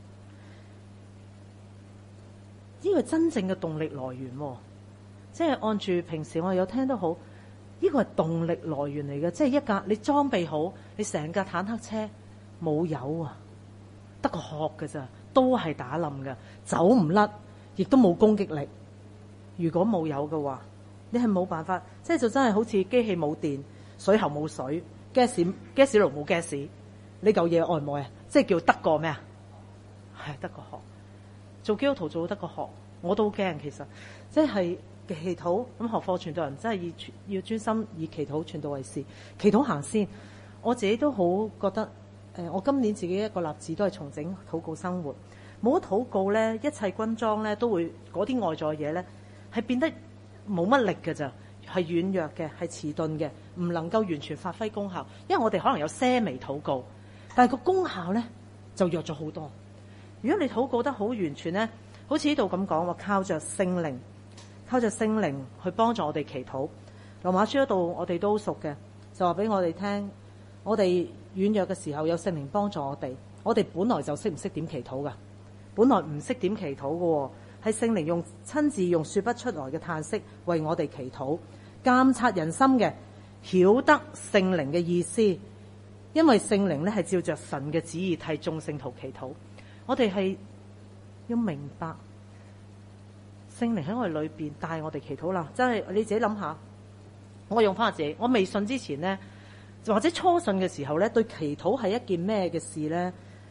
呢個真正嘅動力來源，即係按住平時我哋有聽得好，呢個係動力來源嚟嘅。即係一架你裝備好，你成架坦克車冇油啊，得個殼㗎咋，都係打冧㗎，走唔甩，亦都冇攻擊力。如果冇油嘅話，你係冇辦法，即係就真係好似機器冇電，水喉冇水，gas 爐冇 gas，呢嚿嘢愛唔愛啊？即係叫得個咩啊？係得個殼。做基督徒做得個殼，我都好驚。其實即係祈禱咁，何況傳道人真係要專心以祈禱傳道為事，祈禱行先。我自己都好覺得，我今年自己一個立志都係重整禱告生活。冇咗禱告咧，一切軍裝咧都會嗰啲外在嘢咧係變得冇乜力嘅咋，係軟弱嘅，係遲鈍嘅，唔能夠完全發揮功效。因為我哋可能有些微禱告，但係個功效咧就弱咗好多。如果你禱告得好完全咧，好似呢度咁講話，靠着聖靈，靠着聖靈去幫助我哋祈禱。羅馬書嗰度我哋都熟嘅，就話俾我哋聽，我哋軟弱嘅時候有聖靈幫助我哋。我哋本來就識唔識點祈禱噶，本來唔識點祈禱嘅，係聖靈親自用說不出來嘅嘆息為我哋祈禱，監察人心嘅，曉得聖靈嘅意思，因為聖靈咧係照着神嘅旨意替眾聖徒祈禱。我哋係要明白聖靈喺我哋裏邊帶我哋祈禱啦。真係你自己諗下，我用翻我自己，我未信之前呢，或者初信嘅時候呢，對祈禱係一件咩嘅事呢？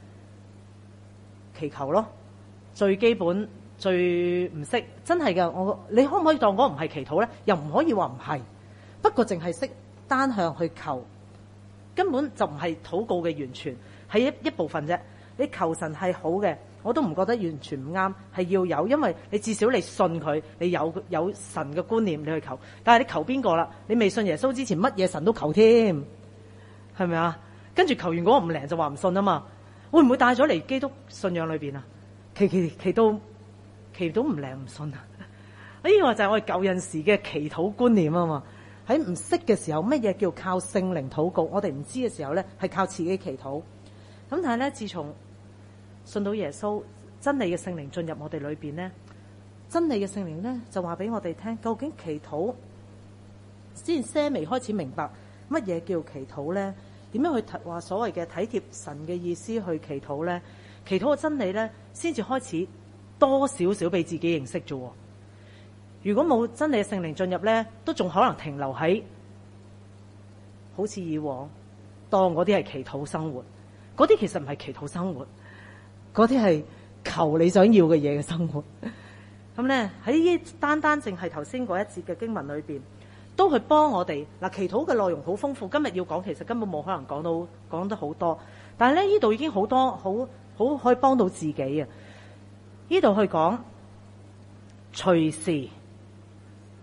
祈求咯，最基本最唔識，真係㗎。你可唔可以當我唔係祈禱呢？又唔可以話唔係，不過淨係識單向去求，根本就唔係禱告嘅完全，係一部分啫。你求神係好嘅，我都唔覺得完全唔啱，係要有，因為你至少你信佢，你有神嘅觀念你去求。但係你求邊個啦？你未信耶穌之前乜嘢神都求添，係咪啊？跟住求完嗰個唔靈就話唔信啊嘛？會唔會帶咗嚟基督信仰裏邊啊？祈到唔靈唔信啊？呢個就係我哋舊陣時嘅祈禱觀念啊嘛。喺唔識嘅時候，乜嘢叫靠聖靈禱告？我哋唔知嘅時候咧，係靠自己祈禱。咁但係咧，自從信到耶穌，真理嘅聖靈進入我哋裏邊咧，真理嘅聖靈咧就話俾我哋聽，究竟祈禱先些微開始明白乜嘢叫祈禱咧？點樣去話所謂嘅體貼神嘅意思去祈禱咧？祈禱嘅真理咧，先至開始多少少俾自己認識啫。如果冇真理嘅聖靈進入咧，都仲可能停留喺好似以往當嗰啲係祈禱生活。嗰啲其實唔係祈禱生活，嗰啲係求你想要嘅嘢嘅生活。咁咧喺單淨係頭先嗰一節嘅經文裏邊，都去幫我哋嗱。祈禱嘅內容好豐富，今日要講其實根本冇可能講得好多。但係咧呢度已經好多好可以幫到自己啊！呢度去講隨時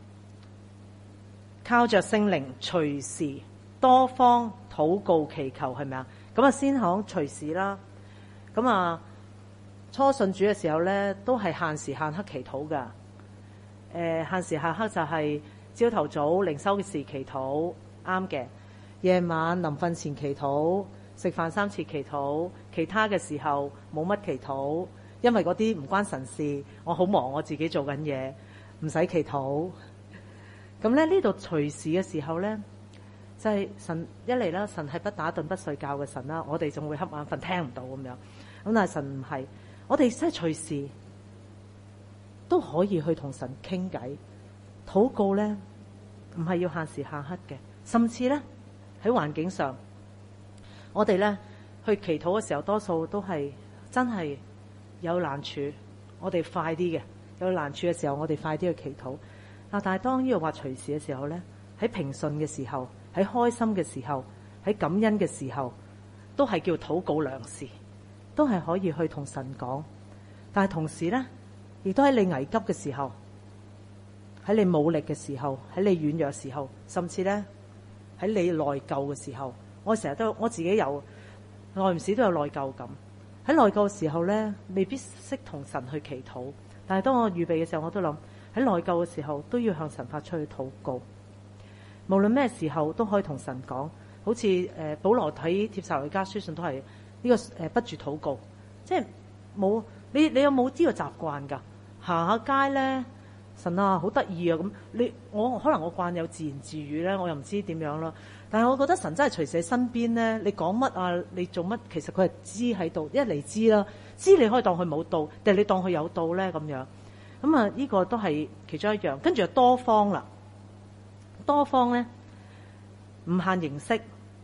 靠着聖靈，隨時多方禱告祈求，係咪啊？ 咁啊，先講隨時啦。咁啊，初信主嘅時候咧，都係限時限刻祈禱噶。限時限刻就係朝頭早靈修嘅時祈禱，啱嘅。夜晚臨瞓前祈禱，食飯3次祈禱，其他嘅時候冇乜祈禱，因為嗰啲唔關神事，我好忙，我自己做緊嘢，唔使祈禱。咁咧呢度隨時嘅時候咧，就係神一嚟啦，神係不打盹不睡覺嘅神啦，我哋仲會瞌眼瞓聽唔到咁樣。咁但係神唔係，我哋真係隨時都可以去同神傾偈，禱告咧唔係要限時限刻嘅，甚至咧喺環境上，我哋咧去祈禱嘅時候，多數都係真係有難處，我哋快啲嘅，有難處嘅時候，我哋快啲去祈禱。但係當呢個話隨時嘅時候咧，喺平順嘅時候，喺開心嘅時候，喺感恩嘅時候，都係叫禱告良時，都係可以去同神講。但係同時咧，亦都喺你危急嘅時候，喺你冇力嘅時候，喺你軟弱嘅時候，甚至咧喺你內疚嘅時候，我成日都我自己有耐唔時都有內疚感。喺內疚嘅時候咧，未必識同神去祈禱。但係當我預備嘅時候，我都諗喺內疚嘅時候都要向神發出去禱告。無論咩時候都可以同神講，好似保羅睇帖撒羅尼迦書信都係呢個不住禱告，即係冇你有冇呢個習慣㗎？行下街咧，神啊好得意啊咁，我可能我慣有自言自語咧，我又唔知點樣啦。但係我覺得神真係隨時喺身邊咧，你講乜啊，你做乜，其實佢係知喺度，一嚟知啦，知你可以當佢冇到，定係你當佢有到咧咁樣。咁啊，呢個都係其中一樣。跟住就多方啦，多方咧唔限形式，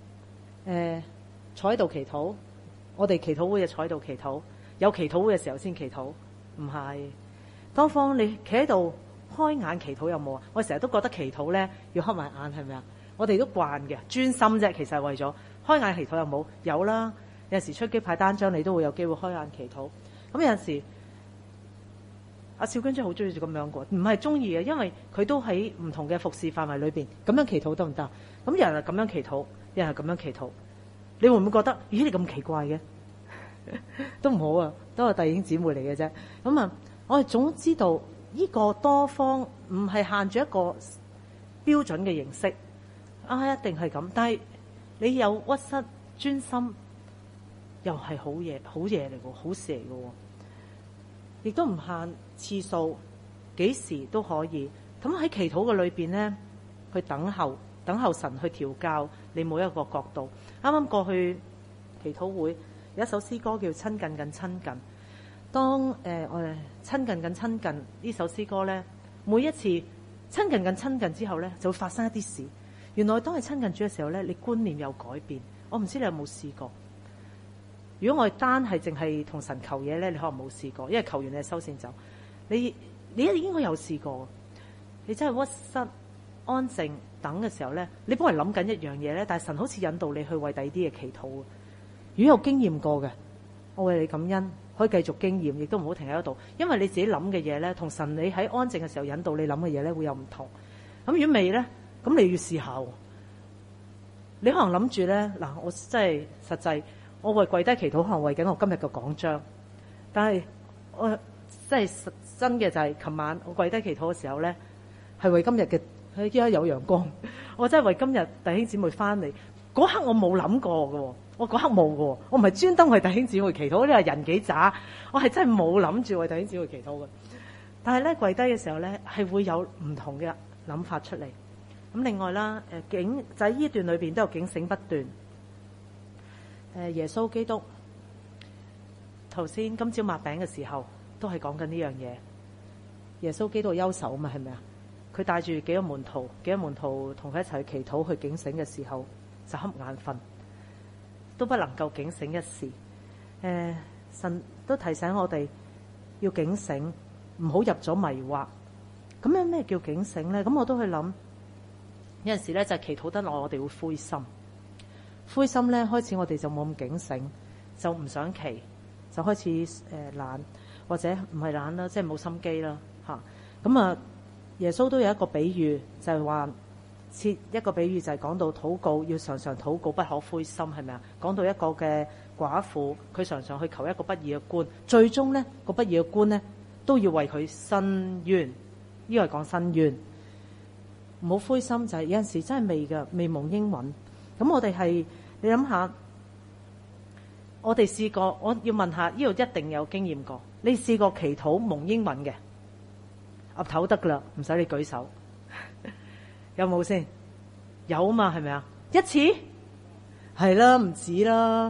坐喺度祈禱，我哋祈禱會就坐喺度祈禱，有祈禱會嘅時候先祈禱，唔係多方你企喺度開眼祈禱有冇啊？我成日都覺得祈禱咧要瞌埋眼，係咪啊？我哋都慣嘅，專心啫，其實係為咗開眼祈禱有冇？有啦，有陣時出機派單張，你都會有機會開眼祈禱。咁有陣時。阿少君真係好中意咁樣過，唔係中意嘅，因為佢都喺唔同嘅服侍範圍裏邊咁樣祈禱得唔得？咁有人係咁樣祈禱，有人係咁樣祈禱，你會唔會覺得咦你咁奇怪嘅？都唔好啊，都係弟兄姊妹嚟嘅啫。咁啊，我哋總知道呢個多方唔係限住一個標準嘅形式啊，一定係咁。但係你有屈膝專心，又係好嘢，好嘢嚟嘅，好事嚟嘅。亦都唔限次數，幾時都可以。咁喺祈禱嘅裏邊咧，去等候神去調教你每一個角度。啱啱過去祈禱會有一首詩歌叫親近近親近。當我哋親近近親近呢首詩歌咧，每一次親近近親近之後咧，就會發生一啲事。原來當你親近主嘅時候咧，你觀念有改變。我唔知你有冇試過。如果我哋單係淨係同神求嘢咧，你可能冇試過，因為求完你就收線走。你應該有試過。你真係屈膝安靜等嘅時候咧，你幫人諗緊一樣嘢咧，但係神好似引導你去為第二啲嘢祈禱。如果有經驗過嘅，我為你感恩，可以繼續經驗，亦都唔好停喺度，因為你自己諗嘅嘢咧，同神你喺安靜嘅時候引導你諗嘅嘢咧，會有唔同。咁如果未咧，咁你要試下。你可能諗住咧，嗱，我真係實際。我為跪低祈禱，可能為緊我今日嘅講章。但係我真係真嘅就係，琴晚我跪低祈禱嘅時候咧，係為今日嘅，依家有陽光。我真係為今日弟兄姊妹翻嚟嗰刻，我冇諗過嘅，我嗰刻冇嘅，我唔係專登為弟兄姊妹祈禱。呢個人幾渣，我係真係冇諗住為弟兄姊妹祈禱嘅。但係咧跪低嘅時候咧，係會有唔同嘅諗法出嚟。咁另外啦，就喺呢段裏邊都有警醒不斷。耶穌基督頭先今朝擘餅嘅時候都係講緊呢樣嘢。耶穌基督憂愁啊嘛，係咪啊？佢帶住幾個門徒同佢一齊去祈禱去警醒嘅時候，就瞌眼瞓，都不能夠警醒一時。神都提醒我哋要警醒，唔好入咗迷惑。咁樣咩叫警醒咧？咁我都去諗，有陣時咧就係祈禱得耐，我哋會灰心。灰心咧，開始我哋就冇咁警醒，就唔想祈，就開始懶，或者唔係懶啦，即係冇心機啦嚇。咁啊，耶穌都有一個比喻，就係話設一個比喻就係講到禱告要常常禱告，不可灰心，係咪啊？講到一個嘅寡婦，佢常常去求一個不義嘅官，最終呢個不義嘅官呢都要為佢伸冤，呢個係講伸冤。唔好灰心，就係有陣時真係未蒙應允。咁我哋係，你諗下，我哋試過，我要問下，呢度一定有經驗過，你試過祈禱蒙應允嘅，岌頭得噶啦，唔使你舉手。有冇先？有嘛，係咪啊？一次係啦，唔止啦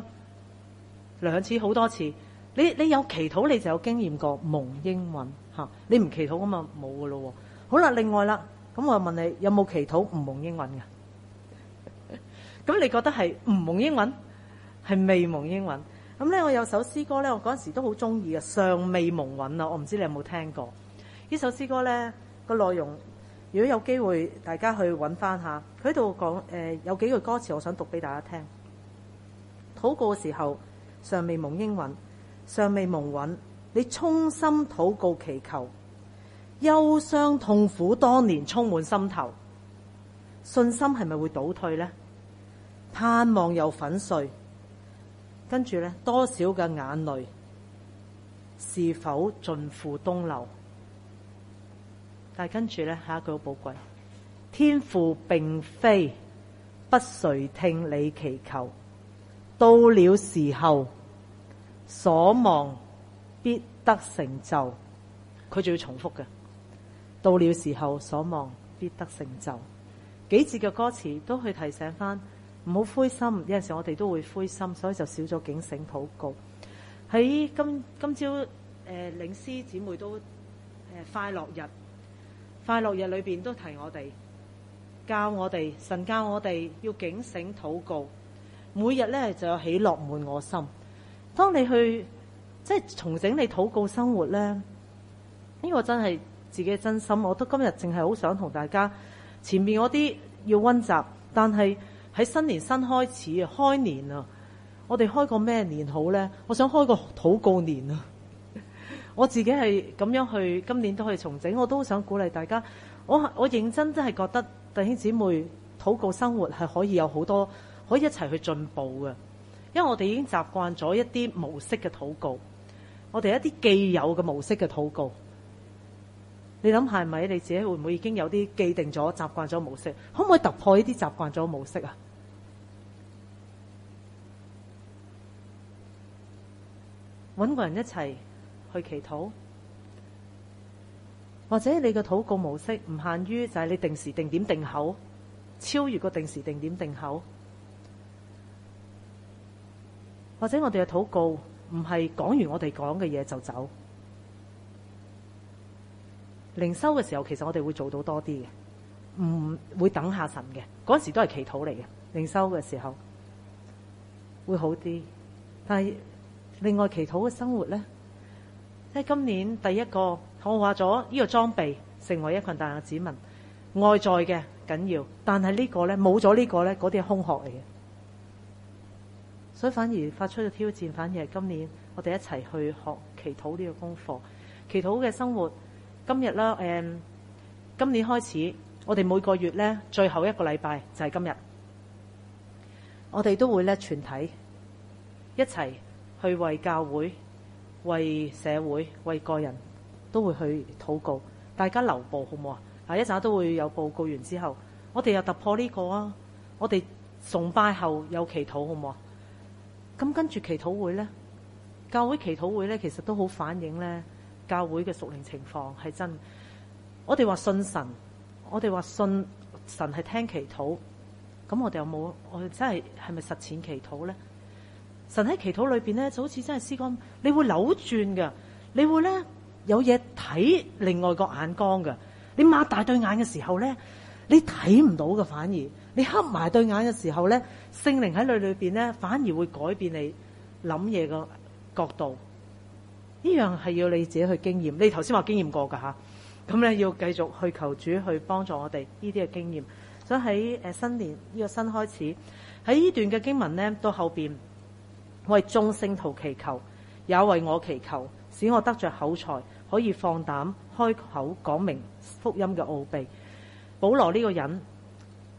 ，2次好多次。你有祈禱你就有經驗過蒙應允吓，你唔祈禱咁啊冇噶咯。好啦，另外啦，咁我又問你有冇祈禱唔蒙應允嘅？咁你覺得係唔蒙應允，係未蒙應允？咁咧我有首詩歌咧，我嗰陣時都好中意嘅，尚未蒙允啊！我唔知你有冇聽過呢首詩歌咧？個內容如果有機會大家去揾翻下，佢喺度講有幾句歌詞，我想讀俾大家聽。禱告嘅時候尚未蒙應允，尚未蒙允，你衷心禱告祈求，憂傷痛苦多年充滿心頭，信心係咪會倒退呢？盼望又粉碎，跟住呢，多少嘅眼淚是否盡付東流？但係跟住呢，下一句好寶貴，天父並非不垂聽你祈求，到了時候所望必得成就。佢仲要重複嘅，到了時候所望必得成就。幾節嘅歌詞都去提醒翻，唔好灰心。有陣時我哋都會灰心，所以就少咗警醒禱告。喺今朝領詩姊妹都快樂日裏邊都提我哋，教我哋，神教我哋要警醒禱告。每日咧就有喜樂滿我心。當你去即係重整你禱告生活咧，呢個真係自己嘅真心。我都今日淨係好想同大家前面嗰啲要溫習，但係喺新年新開始啊，開年啊，我哋開個咩年好咧？我想開個禱告年啊！我自己係咁樣去，今年都可以重整。我都想鼓勵大家，我認真係覺得弟兄姊妹禱告生活係可以有好多可以一齊去進步嘅，因為我哋已經習慣咗一啲模式嘅禱告，我哋一啲既有嘅模式嘅禱告。你諗下係咪？你自己會唔會已經有啲既定咗、習慣咗模式？可唔可以突破呢啲習慣咗模式啊？搵個人一齊去祈禱，或者你嘅禱告模式唔限於就係你定時定點定口，超越個定時定點定口，或者我哋嘅禱告唔係講完我哋講嘅嘢就走。靈修嘅時候，其實我哋會做到多啲嘅，唔會等下神嘅。嗰時都係祈禱嚟嘅，靈修嘅時候會好啲。但係另外祈禱嘅生活呢，即係今年第一個，我話咗呢個裝備成為一群大嘅子民，外在嘅緊要，但係呢個呢，冇咗呢個呢，嗰啲係空殼嚟嘅。所以反而發出嘅挑戰，反而係今年我哋一齊去學祈禱呢個功課。祈禱嘅生活今日啦，今年開始，我哋每個月呢，最後一個禮拜就係今日，我哋都會呢，全體一齊去為教會、為社會、為個人都會去禱告。大家留步好唔好啊？一陣都會有報告完之後，我哋又突破呢個啊！我哋崇拜後有祈禱好唔好啊？咁跟住祈禱會呢，教會祈禱會呢，其實都好反映呢教會嘅屬靈情況係真。我哋話信神，我哋話信神係聽祈禱，咁我哋有冇？我哋真係咪實踐祈禱呢？神喺祈禱裏邊呢，就好似真係詩歌，你會扭轉嘅，你會呢有嘢睇另外個眼光嘅。你擘大對眼嘅時候呢，你睇唔到嘅，反而你黑埋對眼嘅時候呢，聖靈喺你裏邊呢，反而會改變你諗嘢個角度。呢樣係要你自己去經驗。你頭先話經驗過㗎吓，咁咧要繼續去求主去幫助我哋呢啲嘅經驗。所以喺新年呢個新開始，喺呢段嘅經文呢，到後邊為眾聖徒祈求，也為我祈求，使我得着口才，可以放膽開口講明福音嘅奧秘。保羅呢個人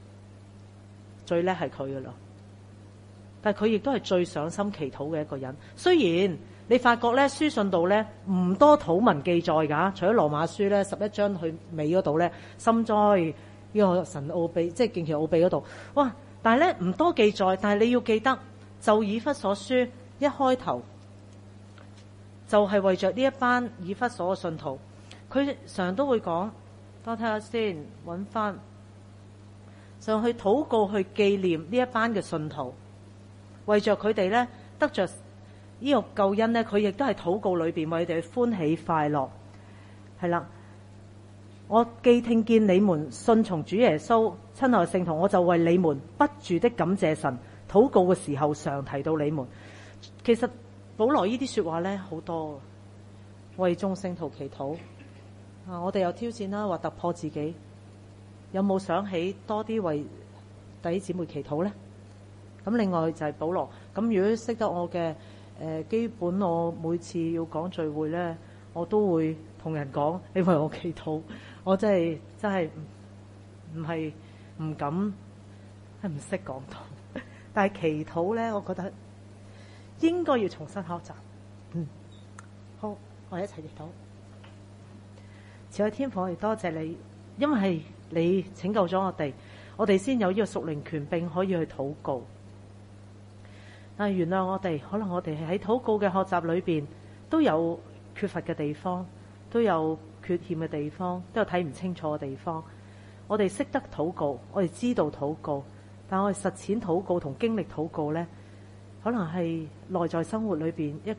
最叻係佢噶啦。但係佢亦都係最上心祈禱嘅一個人。雖然你發覺咧書信度咧唔多禱文記載㗎，除咗羅馬書咧11章去尾嗰度咧，深哉呢個神奧秘，即係敬虔奧秘嗰度，哇！但係咧唔多記載，但係你要記得，就以弗所書一開頭就係為着呢一班以弗所嘅信徒，佢常都會講，等我睇下先，揾翻上去禱告去紀念呢一班嘅信徒，為着佢哋咧得着呢個救恩咧，佢亦都係禱告裏邊為佢哋歡喜快樂。係啦，我既聽見你們信從主耶穌，親愛聖徒，我就為你們不住的感謝神。禱告嘅時候常提到你們。其實保羅呢啲說話咧好多，為眾聖徒祈禱。我哋有挑戰啦，或突破自己，有冇想起多啲為弟兄姊妹祈禱呢？咁另外就係保羅。咁如果識得我嘅基本，我每次要講聚會咧，我都會同人講，你為我祈禱。我真係唔係唔敢，係唔識講到。但係祈禱咧，我覺得應該要重新學習。好，我哋一齊祈禱。慈愛天父，我哋多謝你，因為係你拯救咗我哋先有呢個屬靈權柄可以去禱告。但係原諒我哋，可能我哋係喺禱告嘅學習裏邊都有缺乏嘅地方，都有缺陷嘅地方，都有睇唔清楚嘅地方。我哋識得禱告，我哋知道禱告，但我哋實踐禱告同經歷禱告呢，可能係內在生活裏邊一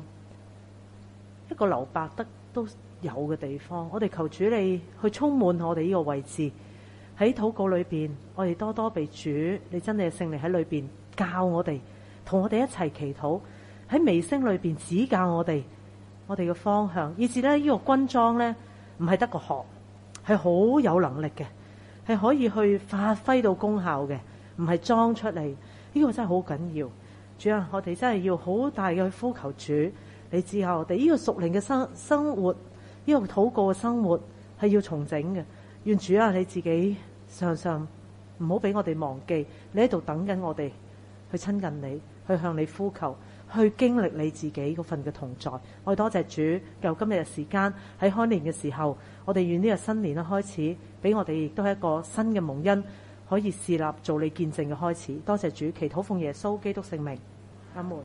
個留白得都有嘅地方。我哋求主你去充滿我哋呢個位置，喺禱告裏邊，我哋多多被主你真理嘅聖靈喺裏邊教我哋，同我哋一齊祈禱，喺微聲裏邊指教我哋嘅方向，以至咧呢個軍裝咧唔係得個學，係好有能力嘅，係可以去發揮到功效嘅，唔係裝出嚟。呢個真係好緊要。主啊，我哋真係要好大嘅去呼求主，你知下我哋呢個屬靈嘅生活，呢個禱告嘅生活係要重整嘅。願主啊，你自己常常唔好俾我哋忘記，你喺度等緊我哋去親近你，去向你呼求，去經歷你自己嗰份嘅同在。我哋多謝主，由今日嘅時間喺開年嘅時候，我哋願呢個新年嘅開始，俾我哋亦都係一個新嘅蒙恩，可以侍立做你見證嘅開始。多謝主，祈禱奉耶穌基督聖名，阿門。